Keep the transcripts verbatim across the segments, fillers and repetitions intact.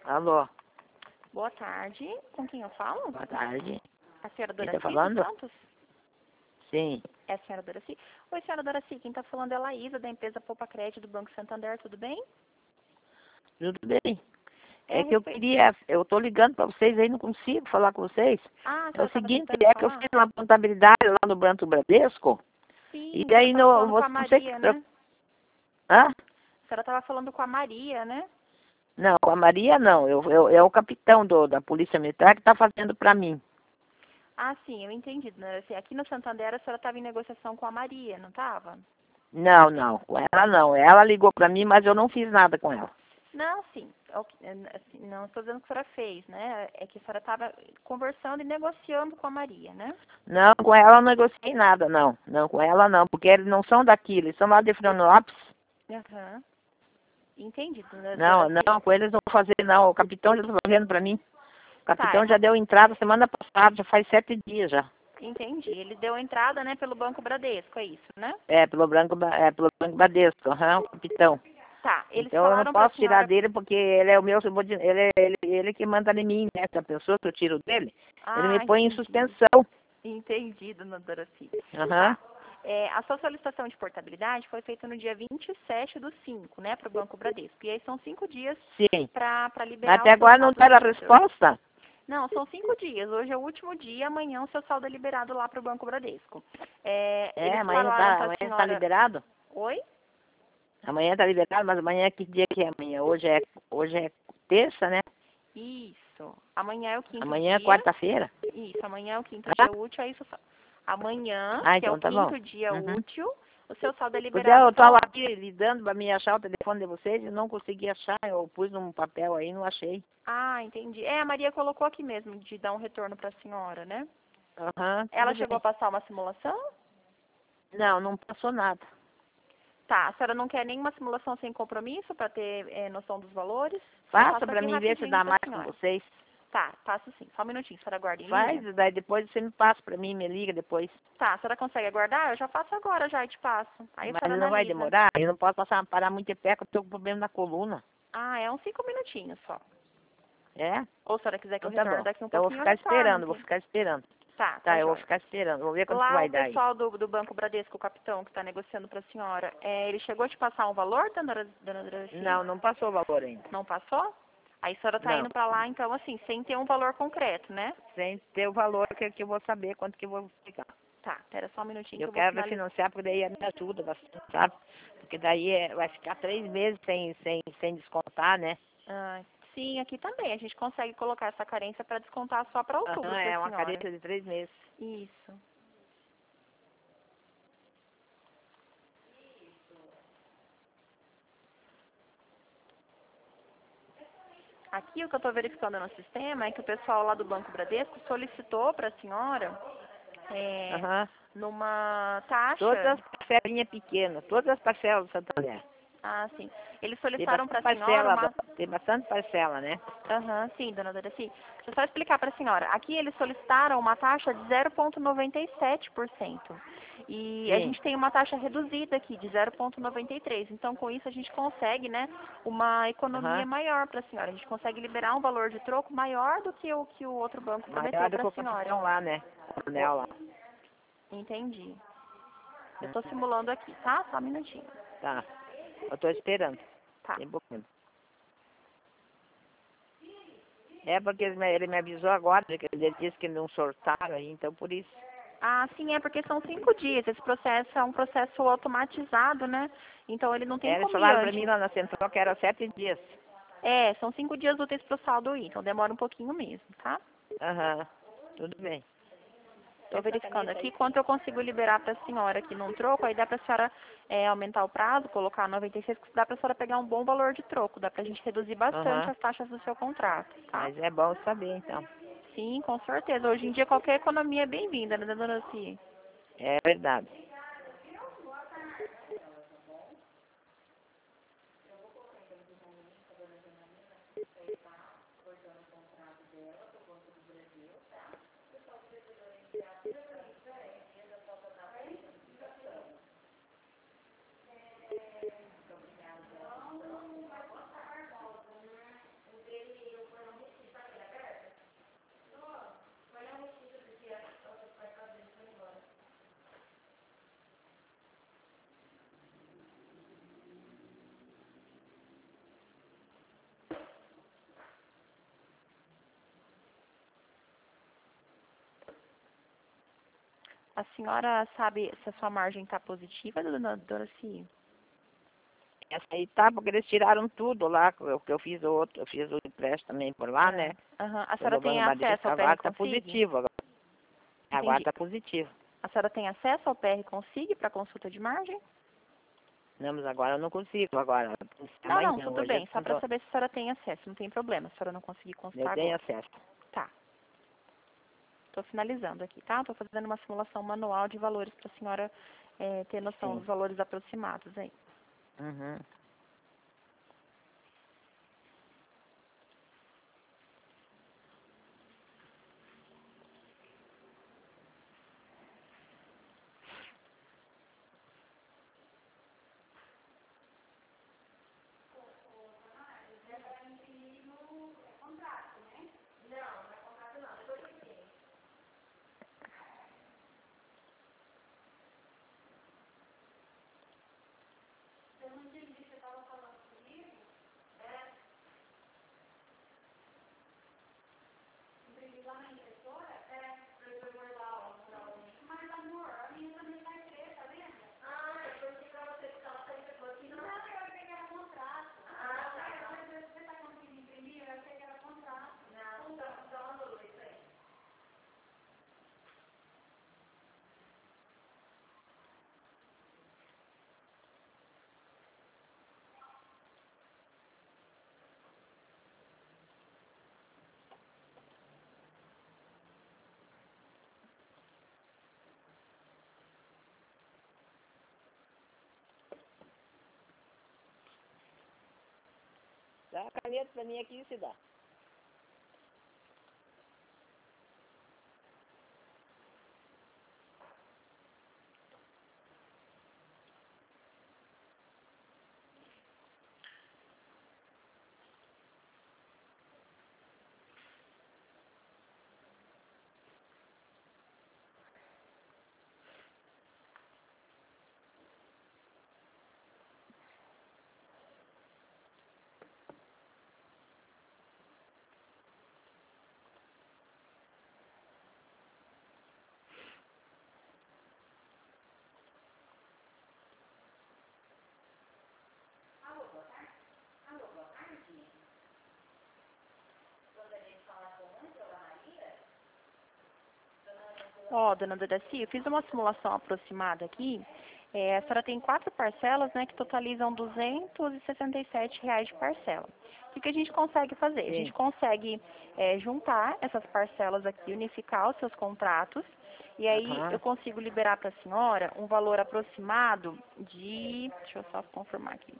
Alô, Boa tarde. Com quem eu falo? boa tarde. A senhora Quem Doraci tá falando? dos Santos? Sim, É a senhora Doraci? Oi, senhora Doraci. Quem está falando é a Laísa, da empresa Poupa Crédito do Banco Santander. Tudo bem? tudo bem. É É a que eu respeito... queria, eu tô ligando pra vocês aí, não consigo falar com vocês. Ah, a É senhora o estava seguinte, tentando é que eu falar? fiz uma contabilidade lá no Banco Bradesco, Sim, e a senhora aí estava no, falando com você a não sei que... Maria, né? Hã? A senhora estava falando com a Maria, né? Não, a Maria não, eu, eu, é o capitão do, da Polícia Militar que tá fazendo pra mim. Ah, sim, eu entendi, dona Doraci. Aqui no Santander a senhora estava em negociação com a Maria, não estava? Não, não, com ela não. Ela ligou pra mim, mas eu não fiz nada com ela. Não, sim. É o que- é, assim, não estou dizendo que a senhora fez, né? É que a senhora estava conversando e negociando com a Maria, né? Não, com ela eu não negociei nada, não. Não, com ela não, porque eles não são daqui, eles são lá de Florianópolis. Aham. Entendi, dona Não, Doraci. não, com eles não vou fazer não. O capitão já está fazendo para mim. O Tá, é capitão já uma... deu entrada semana passada, já faz sete dias já. entendi. Ele deu entrada, né, pelo Banco Bradesco, é isso, né? É, pelo Branco, Ba- é, pelo Branco Bradesco, aham, o capitão. Tá, eles Então eu não falaram pra posso tirar senhora... dele porque ele é o meu subordinado, ele, é- ele, ele que manda em mim, né? Se a pessoa que eu tiro dele, ele me Ah, põe em entendi. suspensão. Entendi, dona Doraci. Aham, Tá. É, a sua solicitação de portabilidade foi feita no dia vinte e sete do cinco, né, para o Banco Bradesco. E aí são cinco dias sim. para Mas liberar até o seu agora não saldo deram a livre. resposta. Não, são cinco dias. Hoje é o último dia, amanhã o seu saldo é liberado lá para o Banco Bradesco. É, É, eles amanhã falaram tá, para a amanhã tá senhora... liberado? Oi? Amanhã tá liberado, mas amanhã que dia que é amanhã? Hoje é, hoje é terça, né? Isso. Amanhã é o quinto Amanhã é dia. quarta-feira. Isso, amanhã é o quinto Ah, dia útil, aí isso... amanhã, ah, que é o então tá bom. quinto dia Uhum. útil, o seu saldo é Pois é, liberado eu para tava lá. aqui lidando para me achar o telefone de vocês e não consegui achar. Eu pus num papel aí e não achei. Ah, entendi. É, a Maria colocou aqui mesmo de dar um retorno para a senhora, né? Aham, Ela tudo chegou a bem. passar uma simulação? Não, não passou nada. Tá, a senhora não quer nenhuma simulação sem compromisso para ter é, noção dos valores? Eu Faça passo para aqui mim ver se rapidinho dá para a mais com senhora. vocês. Tá, passo sim. Só um minutinho, a senhora aguarda em Faz, linha. e daí depois você me passa para mim, me liga depois. Tá, a senhora consegue aguardar? Eu já faço agora já e te passo. Aí a Mas senhora não vai analisa. demorar, eu não posso passar, parar muito de pé, porque eu tô com problema na coluna. Ah, é uns cinco minutinhos só. É? Ou se a senhora quiser que eu Então tá retorne bom. daqui um Então eu vou pouquinho, eu ficar retorno. esperando, Não vou tem... ficar esperando. Tá, Tá, tá eu vou jóia. ficar esperando. Vou ver quanto que Lá vai o dar aí. pessoal do, do Banco Bradesco, o capitão que está negociando para a senhora, é, ele chegou a te passar um valor, dona, Dora- dona Doraci? Não, não passou o valor ainda. Não passou? Aí a senhora está Não. indo para lá, então, assim, sem ter um valor concreto, né? Sem ter o valor que, que eu vou saber quanto que eu vou ficar. Tá, espera só um minutinho que Eu eu vou quero finalizar. refinanciar, porque daí me ajuda bastante, sabe? Porque daí é, vai ficar três meses sem, sem, sem descontar, né? Ah, sim, aqui também. A gente consegue colocar essa carência para descontar só para outubro Aham, para é a uma senhora. carência de três meses. Isso. Aqui o que eu estou verificando no sistema é que o pessoal lá do Banco Bradesco solicitou para a senhora é, Aham. numa Todas taxa. as parcelinhas pequenas, todas as parcelas do Santander. Ah, sim. Eles Tem solicitaram para bastante a senhora parcela, uma... tem bastante parcela, né? Aham, sim, dona Doraci. Deixa eu só explicar para a senhora. Aqui eles solicitaram uma taxa de zero vírgula noventa e sete por cento. E a Sim. gente tem uma taxa reduzida aqui de zero vírgula noventa e três por cento. Então, com isso, a gente consegue, né, uma economia Aham. maior para a senhora. A gente consegue liberar um valor de troco maior do que o que o outro banco prometeu Maior do para que a o senhora. capitão lá, né? O coronel lá. Entendi. Eu estou simulando aqui, tá? Só um minutinho. Tá. Eu tô esperando. Tá. Tem pouquinho. É porque ele me, ele me avisou agora, que ele disse que não sortaram aí, então por isso. Ah, sim, é porque são cinco dias. Esse processo é um processo automatizado, né? Então ele não tem É, eles como ir falaram pra mim antes. lá na central que era sete dias. É, são cinco dias úteis para o saldo ir, então demora um pouquinho mesmo, tá? Aham. Tudo bem. Estou verificando aqui quanto eu consigo liberar para a senhora aqui num troco, aí dá para a senhora é, aumentar o prazo, colocar noventa e seis, que dá para a senhora pegar um bom valor de troco, dá para a gente reduzir bastante Aham. as taxas do seu contrato, tá? Mas é bom saber, então. Sim, com certeza. Hoje em dia qualquer economia é bem-vinda, né, dona Lucy? É verdade. A senhora sabe se a sua margem está positiva, dona Doraci? Essa aí tá, porque eles tiraram tudo lá, que eu, que eu fiz o outro, eu fiz o empréstimo também por lá, É. né? Aham. A Pelo senhora tem Banco Bradesco, acesso ao P R agora tá Consig? positivo. Agora, agora Entendi. tá positivo. A senhora tem acesso ao P R Consig para consulta de margem? Não, mas agora eu não consigo, agora. Não, Amanhã, não, tudo hoje eu bem. Só para tô- saber se a senhora tem acesso. Não tem problema, se a senhora não conseguir eu consultar tenho agora. acesso. Tá. Estou finalizando aqui, tá? Estou fazendo uma simulação manual de valores para a senhora é, ter noção Sim. dos valores aproximados aí. Uhum. Dá a caneta pra mim aqui, se dá. Ó, dona Doraci, eu fiz uma simulação aproximada aqui. É, a senhora tem quatro parcelas, né, que totalizam duzentos e sessenta e sete reais de parcela. O que, que a gente consegue fazer? A gente Sim. consegue é, juntar essas parcelas aqui, unificar os seus contratos, e aí Aham. eu consigo liberar para a senhora um valor aproximado de... Deixa eu só confirmar aqui.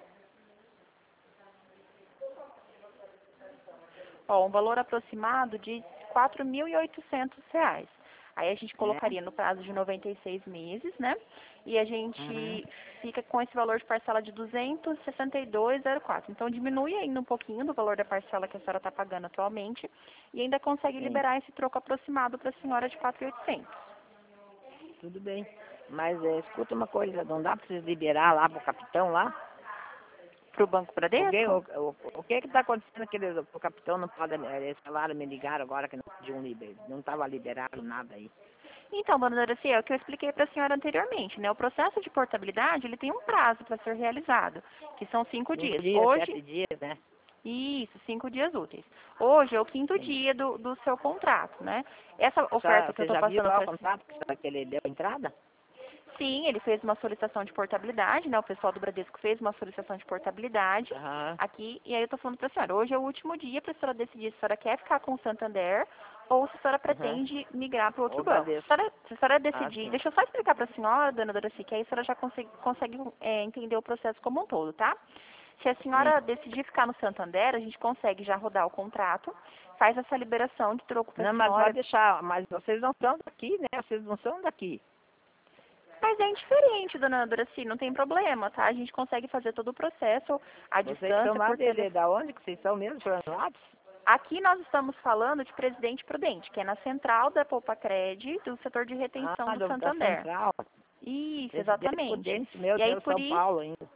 Ó, um valor aproximado de quatro mil e oitocentos reais. Aí a gente É? colocaria no prazo de noventa e seis meses, né? E a Uhum. gente fica com esse valor de parcela de duzentos e sessenta e dois reais e zero quatro. Então diminui ainda um pouquinho do valor da parcela que a senhora está pagando atualmente e ainda consegue Sim. liberar esse troco aproximado para a senhora de quatro mil e oitocentos. Tudo bem. Mas é, escuta uma coisa, não dá pra vocês liberar lá pro capitão lá? Para o Banco O que, Bradesco? o, o, o que que tá acontecendo que eles, o capitão não pode, eles falaram, me ligaram agora que não podiam liberar, não estava liberado nada aí. Então, dona Doraci, é o que eu expliquei para a senhora anteriormente, né? O processo de portabilidade, ele tem um prazo para ser realizado, que são cinco Cinco dias. dias, Hoje, sete dias, né? isso, cinco dias úteis. Hoje é o quinto Sim. dia do, do seu contrato, né? Essa A senhora- oferta que eu Você estou já viu passando lá o para... contrato que, que ele deu entrada? Sim, ele fez uma solicitação de portabilidade, né? O pessoal do Bradesco fez uma solicitação de portabilidade Aham. aqui, e aí eu estou falando para a senhora, hoje é o último dia para a senhora decidir se a senhora quer ficar com o Santander ou se a senhora Aham. pretende migrar para outro O banco. Se a Bradesco. senhora, se a senhora Ah, decidir, sim. deixa eu só explicar para a senhora, dona Doraci, que aí a senhora já consegue, consegue é, entender o processo como um todo, tá? Se a Sim. senhora decidir ficar no Santander, a gente consegue já rodar o contrato, faz essa liberação de troco para Não, a mas vai senhora. deixar, mas vocês não são daqui, né? Vocês não são daqui. Mas é indiferente, dona Doraci, não tem problema, tá? A gente consegue fazer todo o processo à Vocês são distância lá por de, de, telefone. da onde que vocês são mesmo, Florianópolis? Aqui nós estamos falando de Presidente Prudente, que é na central da Poupa Cred, do setor de retenção Ah, do do, da Santander. Central. Isso, Presidente exatamente. Prudente, meu E aí Deus, por São isso, Paulo ainda.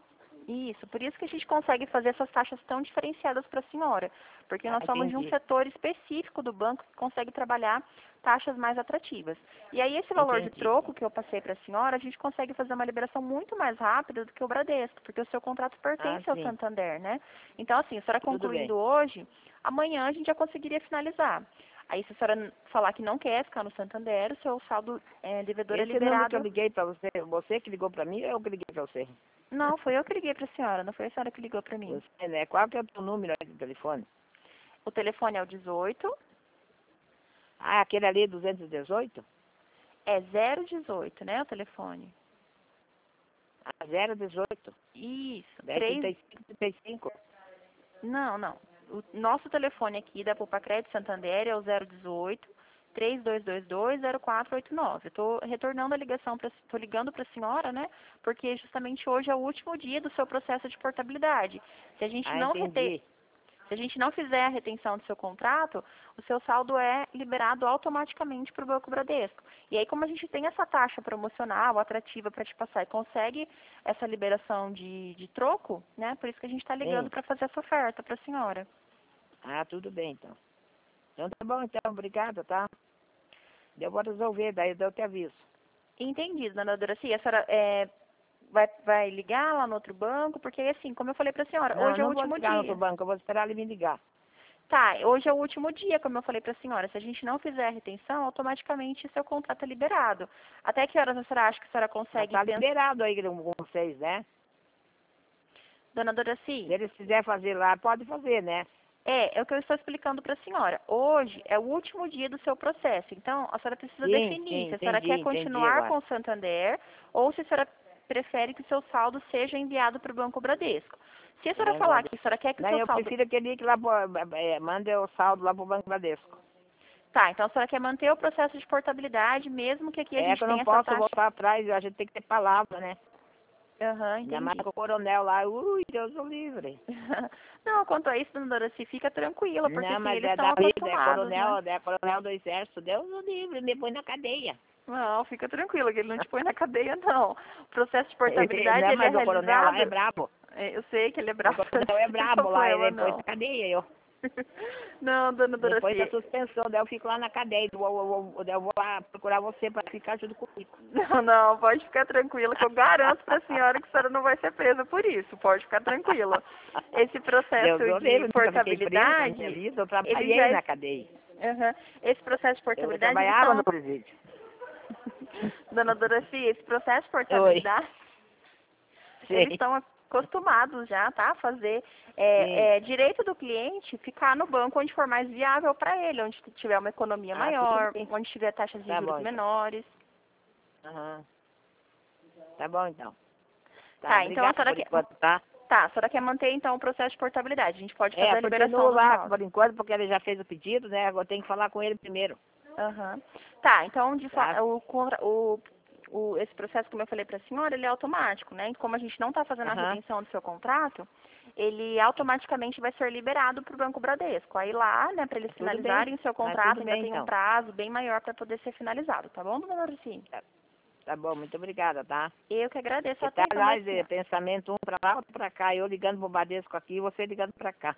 Isso, por isso que a gente consegue fazer essas taxas tão diferenciadas para a senhora, porque nós Ah, somos de um entendi. setor específico do banco que consegue trabalhar taxas mais atrativas. E aí esse valor de Entendi. troco que eu passei para a senhora, a gente consegue fazer uma liberação muito mais rápida do que o Bradesco, porque o seu contrato Ah, pertence ao sim. Santander, né? Então, assim, a senhora Tudo bem. concluindo hoje, amanhã a gente já conseguiria finalizar. Aí, se a senhora falar que não quer ficar no Santander, o seu saldo é, devedor é Esse número que eu liberado. liguei pra você, você que ligou pra mim ou eu que liguei pra você? Não, foi eu que liguei para a senhora, não foi a senhora que ligou para mim. Você, né? Qual que é o teu número aí do telefone? O telefone é o dezoito, Ah, aquele ali, duzentos e dezoito? é zero dezoito, né, o telefone? Ah, zero dezoito. Isso, dez, três... trinta e cinco, trinta e cinco. Não, não. O nosso telefone aqui da Poupa Crédito Santander é o zero dezoito, três dois dois dois, zero quatro oito nove. Eu estou retornando a ligação, estou ligando para a senhora, né, porque justamente hoje é o último dia do seu processo de portabilidade. Se a gente Ah, não reter... entendi. Se a gente não fizer a retenção do seu contrato, o seu saldo é liberado automaticamente para o Banco Bradesco. E aí, como a gente tem essa taxa promocional, atrativa para te passar e consegue essa liberação de, de troco, né? Por isso que a gente está ligando Sim. para fazer essa oferta para a senhora. Ah, tudo bem, então. Então tá bom, então. Obrigado, tá? Eu vou resolver, daí eu te aviso. Entendido, dona Doracia. A senhora é, vai, vai ligar lá no outro banco? Porque, assim, como eu falei para a senhora, Não, hoje é o não vou último ligar no outro dia. banco, eu vou esperar ele me ligar. Tá, hoje é o último dia, como eu falei para a senhora. Se a gente não fizer a retenção, automaticamente seu contrato é liberado. Até que horas a senhora acha que a senhora Já consegue tá pensar? liberado aí com vocês, né? Dona Se Doraci, eles quiserem fazer lá, pode fazer, né? é, é o que eu estou explicando para a senhora. Hoje é o último dia do seu processo. Então, a senhora precisa Sim, definir sim, se a senhora entendi, quer entendi continuar agora. com o Santander ou se a senhora prefere que o seu saldo seja enviado para o Banco Bradesco. Se a senhora Banco falar Bradesco. que a senhora quer que o Não, seu eu saldo... prefiro que ele ligue lá, pro, é, mande o saldo lá pro Banco Bradesco. Tá, então a senhora quer manter o processo de portabilidade, mesmo que aqui a É que gente eu não tenha essa posso taxa... voltar atrás, a gente tem que ter palavra, né? Aham, Ainda mais entendi. com o coronel lá, ui, Deus o livre. Não, quanto a isso, dona Doraci, fica tranquila, porque Não, assim, mas eles é estão da vida, é acostumados, né? coronel, é coronel do exército, Deus o livre, me põe na cadeia. Não, fica tranquila, que ele não te põe na cadeia, não. O processo de portabilidade, Não, ele é mas o coronel lá é realizado... brabo. é, Eu sei que ele é O bravo, não coronel é tem brabo lá, problema, ele põe não. na cadeia, eu. Não, dona Depois da Doraci, suspensão, daí eu fico lá na cadeia, eu, eu, eu, eu vou lá procurar você para ficar junto comigo. não, não, pode ficar tranquila, que eu garanto para a senhora que a senhora não vai ser presa por isso, pode ficar tranquila. Esse Deus processo o de livre, nunca fiquei preso na minha portabilidade, vida, eu ele trabalhei já... na é- cadeia. Aham. Esse processo de Eu portabilidade, eles trabalhava no são... presídio. Dona Doraci, esse processo de Oi, portabilidade, eles sim, estão acostumados já, tá? A fazer é, sim. é, direito do cliente ficar no banco onde for mais viável para ele, onde tiver uma economia Ah, tudo maior, bem. onde tiver taxas de Tá juros bom, então. menores. Aham. Tá bom, então. Tá, Tá, então a obrigado senhora por quer, enquanto, tá? tá, a senhora quer manter então o processo de portabilidade. A gente pode É, fazer a liberação continuo do lá saldo. por enquanto, porque ele já fez o pedido, né? Agora tem que falar com ele primeiro, Aham. Tá, então de fa- tá? o, contra- o, o, esse processo, como eu falei para a senhora, ele é automático, né? E como a gente não está fazendo a Aham. retenção do seu contrato, ele automaticamente vai ser liberado para o Banco Bradesco. Aí lá, né, para eles Tudo bem, finalizarem o seu mas contrato, tudo ainda bem, tem um então. prazo bem maior para poder ser finalizado, tá bom, dona Lorici? Tá, tá bom, muito obrigada, tá? Eu que agradeço a Que tá, atenção da aliás, é, senhora. pensamento um pra lá, outro pra cá. Eu ligando pro Bradesco aqui e você ligando pra cá.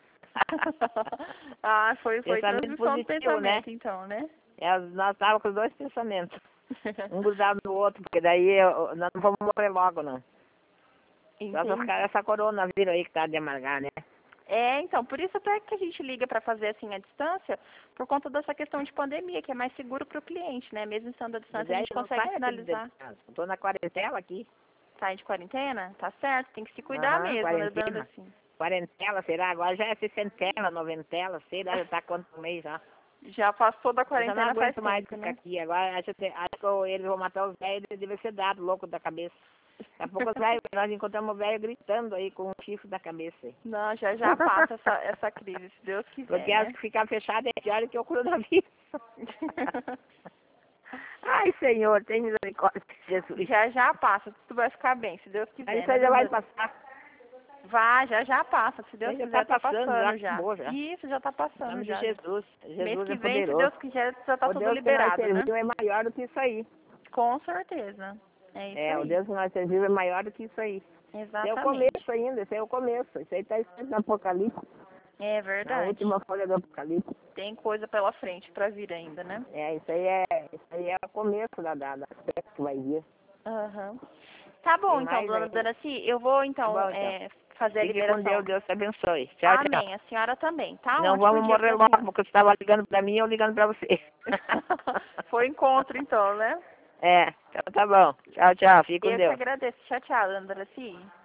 Ah, foi, foi Pensamento transmissão do positivo, né? pensamento, então, né? É, nós estávamos com os dois pensamentos. Um grudado no outro, porque daí eu- nós não vamos morrer logo, não. Só essa, Entendi. essa coronavírus aí que tá de amargar, né? É, então, por isso até que a gente liga para fazer assim à distância, por conta dessa questão de pandemia, que é mais seguro para o cliente, né? Mesmo estando à Mas distância, a aí gente não consegue sai aqui de dentro finalizar. de casa. Eu tô na quarentela aqui. Sai de quarentena? Tá certo, tem que se cuidar Aham, mesmo, né, dando quarentena. assim. Quarentela, será? Agora já é sessentela, noventela, sei lá, já tá quanto mês já. Já passou da Eu já não quarentena faz aguento mais tempo, ficar né? aqui. Agora acho, que- acho que eles vão matar os velhos, eles devem ser dados, louco da cabeça. Daqui a pouco os velhos, nós encontramos o velho gritando aí com o chifre da cabeça aí. Não, já já passa essa, essa crise, se Deus quiser, Porque acho né? que ficar fechado é pior que o coronavírus. Ai, Senhor, tem misericórdia de Jesus. Já já passa, tudo vai ficar bem, se Deus Aí quiser, isso né, aí já vai dona? passar. Vai, já já passa, se Deus Já quiser, tá tá passando, já passando já. acabou já. Isso, já tá Em passando nome de já. Jesus. Mês Jesus que é vem, se poderoso. Deus quiser, já tá O tudo Deus que nós liberado, né? servimos é maior do que isso aí. Com certeza. É isso É, o aí. Deus que nós servimos é maior do que isso aí. Esse Exatamente. é o começo ainda, esse é o começo. Isso aí está escrito no Apocalipse, É na verdade. última folha do Apocalipse. Tem coisa pela frente para vir ainda, né? É, isso aí é, isso aí é o começo da, da, da festa que vai vir. Aham. Tá bom, Tem então, mais dona ainda. Danaci, eu vou, então, Tá bom, então. é, fazer a Fique com liberação. Deus, Deus te abençoe. Tchau, tchau. Amém. A senhora também, tá? Um Não ótimo vamos dia morrer pra logo, senhora. porque você estava ligando pra mim e eu ligando pra você. Foi encontro, então, né? É, então tá bom. Tchau, tchau. Fique com Eu que Deus. agradeço. Tchau, tchau, dona Danaci.